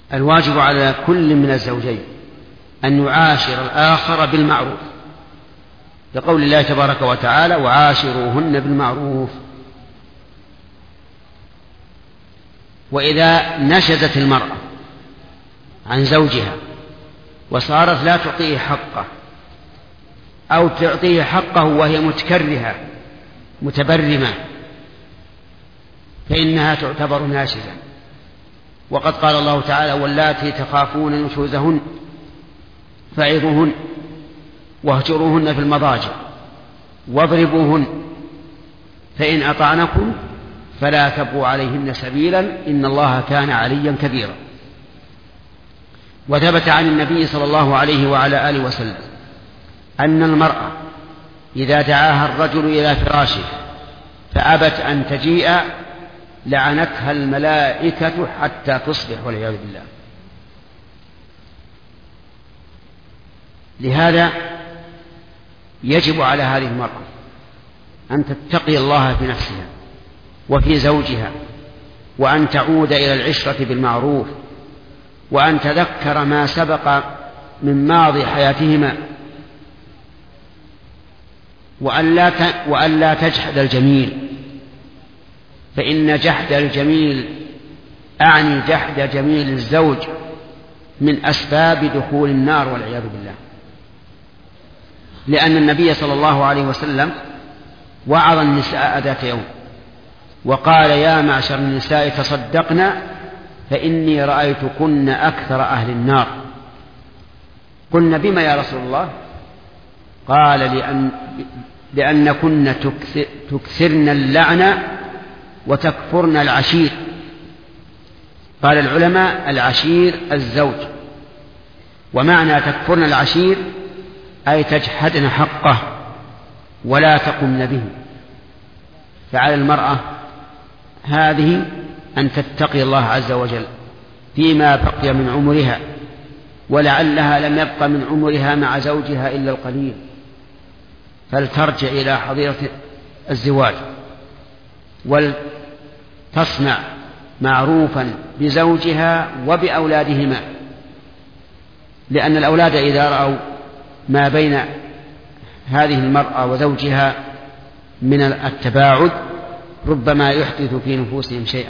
الواجب على كل من الزوجين أن يعاشر الآخر بالمعروف، لقول الله تبارك وتعالى: وعاشروهن بالمعروف. وإذا نشزت المرأة عن زوجها وصارت لا تعطيه حقه أو تعطيه حقه وهي متكرهة متبرمة فإنها تعتبر ناشزة. وقد قال الله تعالى: واللاتي تخافون نشوزهن فعظوهن واهجروهن في المضاجع واضربوهن فإن أطعنكم فلا تبغوا عليهن سبيلا إن الله كان عليا كبيرا. وثبت عن النبي صلى الله عليه وعلى آله وسلم أن المرأة إذا دعاها الرجل إلى فراشه فأبت أن تجيء لعنتها الملائكة حتى تصبح والعياذ بالله. لهذا يجب على هذه المرأة أن تتقي الله في نفسها وفي زوجها، وأن تعود إلى العشرة بالمعروف، وأن تذكر ما سبق من ماضي حياتهما، وأن لا تجحد الجميل، فإن جحد الجميل أعني جحد جميل الزوج من أسباب دخول النار والعياذ بالله. لأن النبي صلى الله عليه وسلم وعظ النساء ذات يوم وقال: يا معشر النساء تصدقنا فإني رأيتكن أكثر أهل النار. قلنا: بما يا رسول الله؟ قال: لأنكن تكثرن اللعنة وتكفرن العشير. قال العلماء: العشير الزوج، ومعنى تكفرن العشير أي تجحدن حقه ولا تقمن به. فعلى المرأة هذه أن تتقي الله عز وجل فيما بقي من عمرها، ولعلها لم يبق من عمرها مع زوجها إلا القليل، فلترجع إلى حظيرة الزواج ولتصنع معروفا بزوجها وبأولادهما، لأن الأولاد إذا رأوا ما بين هذه المرأة وزوجها من التباعد ربما يحدث في نفوسهم شيئا.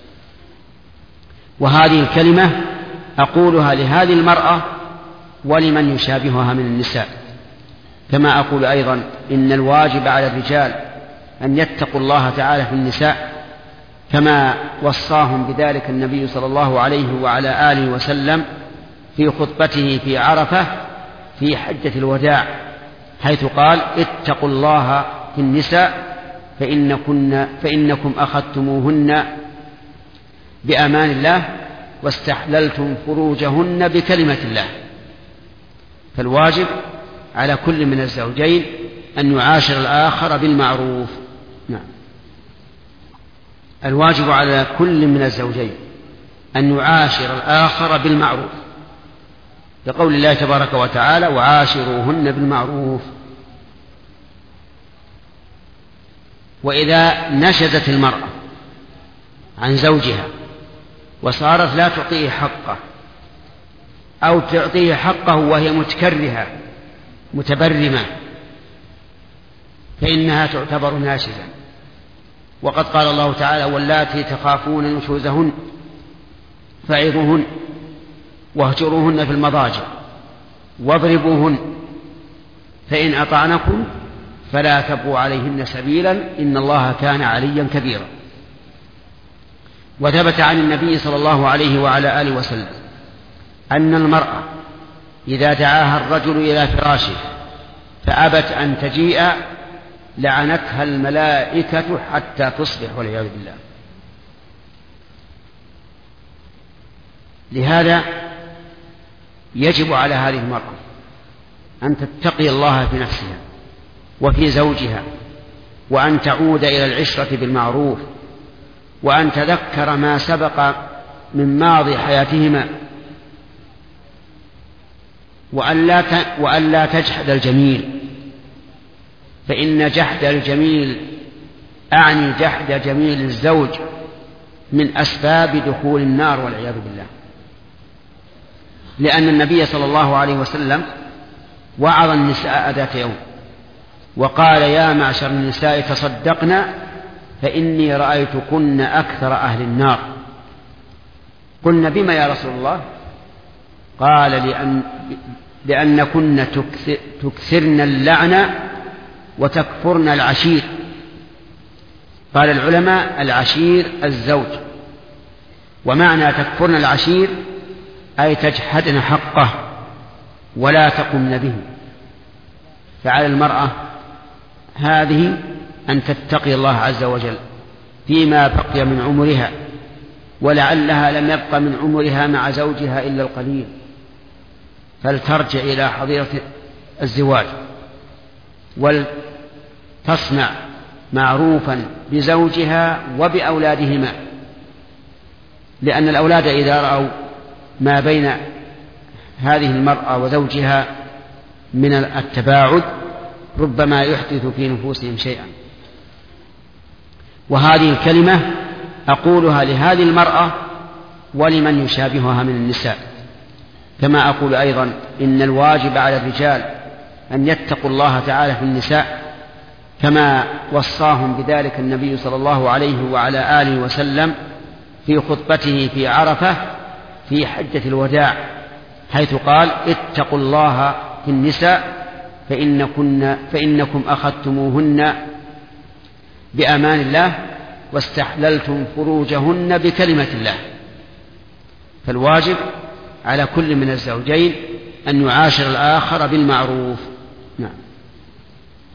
وهذه الكلمة أقولها لهذه المرأة ولمن يشابهها من النساء، كما أقول أيضا إن الواجب على الرجال أن يتقوا الله تعالى في النساء كما وصاهم بذلك النبي صلى الله عليه وعلى آله وسلم في خطبته في عرفة في حجة الوداع، حيث قال: اتقوا الله في النساء فإنكم أخذتموهن بأمان الله واستحللتم فروجهن بكلمة الله. فالواجب على كل من الزوجين أن يعاشر الآخر بالمعروف. نعم. الواجب على كل من الزوجين أن يعاشر الآخر بالمعروف، لقول الله تبارك وتعالى: وعاشروهن بالمعروف. وإذا نشزت المرأة عن زوجها وصارت لا تعطيه حقه أو تعطيه حقه وهي متكرهة متبرمة فإنها تعتبر ناشزة. وقد قال الله تعالى: واللاتي تخافون نشوزهن فعظوهن واهجروهن في المضاجع واضربوهن فإن أطعنكم فلا تبغوا عليهن سبيلا إن الله كان عليا كبيرا. وثبت عن النبي صلى الله عليه وعلى آله وسلم أن المرأة إذا دعاها الرجل إلى فراشه فأبت أن تجيء لعنتها الملائكة حتى تصبح والعياذ بالله. لهذا يجب على هذه المرأة أن تتقي الله في نفسها وفي زوجها، وأن تعود إلى العشرة بالمعروف، وأن تذكر ما سبق من ماضي حياتهما، وأن لا تجحد الجميل، فإن جحد الجميل أعني جحد جميل الزوج من أسباب دخول النار والعياذ بالله. لأن النبي صلى الله عليه وسلم وعظ النساء ذات يوم وقال: يا معشر النساء تصدقن فإني رأيتكن أكثر أهل النار. قلنا: بما يا رسول الله؟ قال: لأنكن تكثرن اللعن وتكفرن العشير. قال العلماء: العشير الزوج، ومعنى تكفرن العشير أي تجحدن حقه ولا تقمن به. فعلى المرأة هذه أن تتقي الله عز وجل فيما بقي من عمرها، ولعلها لم يبق من عمرها مع زوجها إلا القليل، فلترجع إلى حظيرة الزواج ولتصنع معروفا بزوجها وبأولادهما، لأن الأولاد إذا رأوا ما بين هذه المرأة وزوجها من التباعد ربما يحدث في نفوسهم شيئا. وهذه الكلمة أقولها لهذه المرأة ولمن يشابهها من النساء، كما أقول أيضا إن الواجب على الرجال أن يتقوا الله تعالى في النساء كما وصاهم بذلك النبي صلى الله عليه وعلى آله وسلم في خطبته في عرفة في حجة الوداع، حيث قال: اتقوا الله في النساء فإنكم أخذتموهن بأمان الله واستحللتم فروجهن بكلمة الله. فالواجب على كل من الزوجين أن يعاشر الآخر بالمعروف.